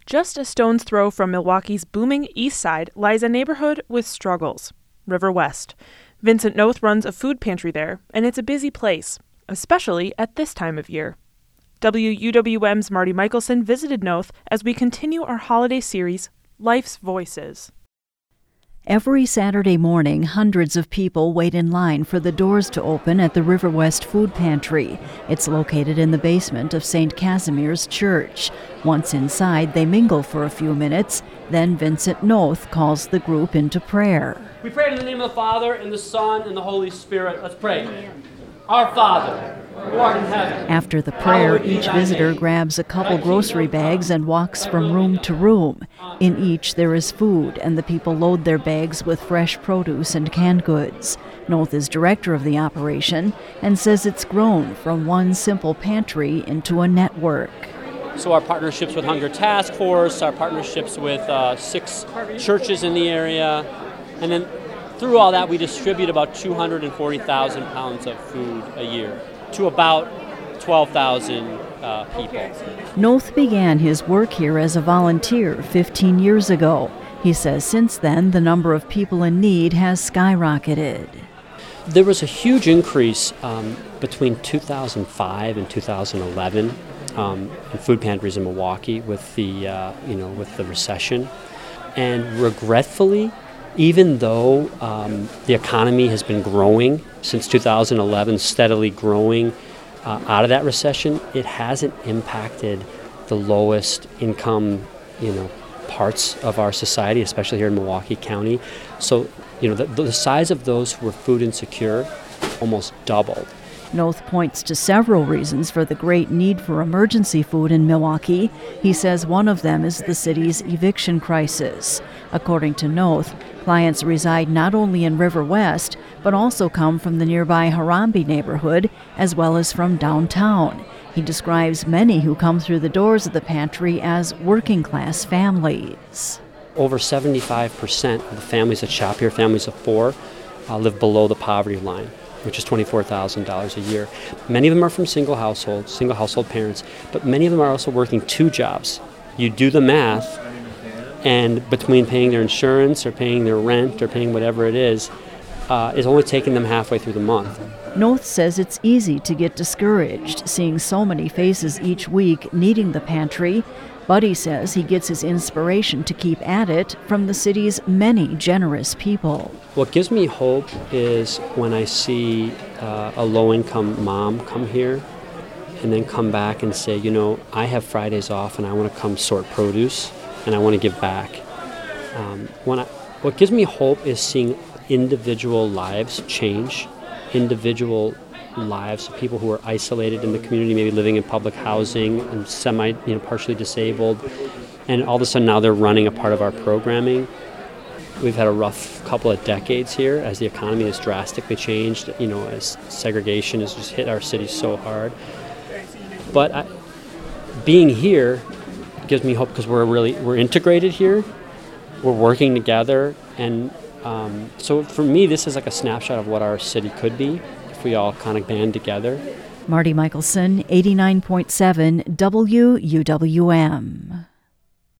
Just a stone's throw from Milwaukee's booming east side lies a neighborhood with struggles, River West. Vincent Noth runs a food pantry there, and it's a busy place, especially at this time of year. WUWM's Marty Michelson visited Noth as we continue our holiday series, Life's Voices. Every Saturday morning, hundreds of people wait in line for the doors to open at the River West Food Pantry. It's located in the basement of St. Casimir's Church. Once inside, they mingle for a few minutes. Then Vincent Noth calls the group into prayer. We pray in the name of the Father, and the Son, and the Holy Spirit. Let's pray. Our Father, who art in heaven. After the prayer, each visitor grabs a couple grocery bags and walks from room to room. In each there is food, and the people load their bags with fresh produce and canned goods. Noth is director of the operation and says it's grown from one simple pantry into a network. So our partnerships with Hunger Task Force, our partnerships with 6 churches in the area, and then through all that we distribute about 240,000 pounds of food a year to about 12,000 people. Noth began his work here as a volunteer 15 years ago. He says since then the number of people in need has skyrocketed. There was a huge increase between 2005 and 2011 in food pantries in Milwaukee with the with the recession, and regretfully, even though the economy has been growing since 2011, steadily growing out of that recession, it hasn't impacted the lowest income, parts of our society, especially here in Milwaukee County. So, the size of those who are food insecure almost doubled. Noth points to several reasons for the great need for emergency food in Milwaukee. He says one of them is the city's eviction crisis. According to Noth, clients reside not only in River West, but also come from the nearby Harambee neighborhood, as well as from downtown. He describes many who come through the doors of the pantry as working-class families. Over 75% of the families that shop here, families of 4, live below the poverty line, which is $24,000 a year. Many of them are from single household parents, but many of them are also working 2 jobs. You do the math, and between paying their insurance or paying their rent or paying whatever it is only taking them halfway through the month. Noth says it's easy to get discouraged seeing so many faces each week needing the pantry, but he says he gets his inspiration to keep at it from the city's many generous people. What gives me hope is when I see a low-income mom come here and then come back and say, I have Fridays off and I want to come sort produce and I want to give back. What gives me hope is seeing individual lives change, individual lives of people who are isolated in the community, maybe living in public housing and partially disabled, and all of a sudden now they're running a part of our programming. We've had a rough couple of decades here as the economy has drastically changed, as segregation has just hit our city so hard. But being here gives me hope because we're integrated here, we're working together, and so for me this is like a snapshot of what our city could be if we all kind of band together. Marty Michelson, 89.7 WUWM.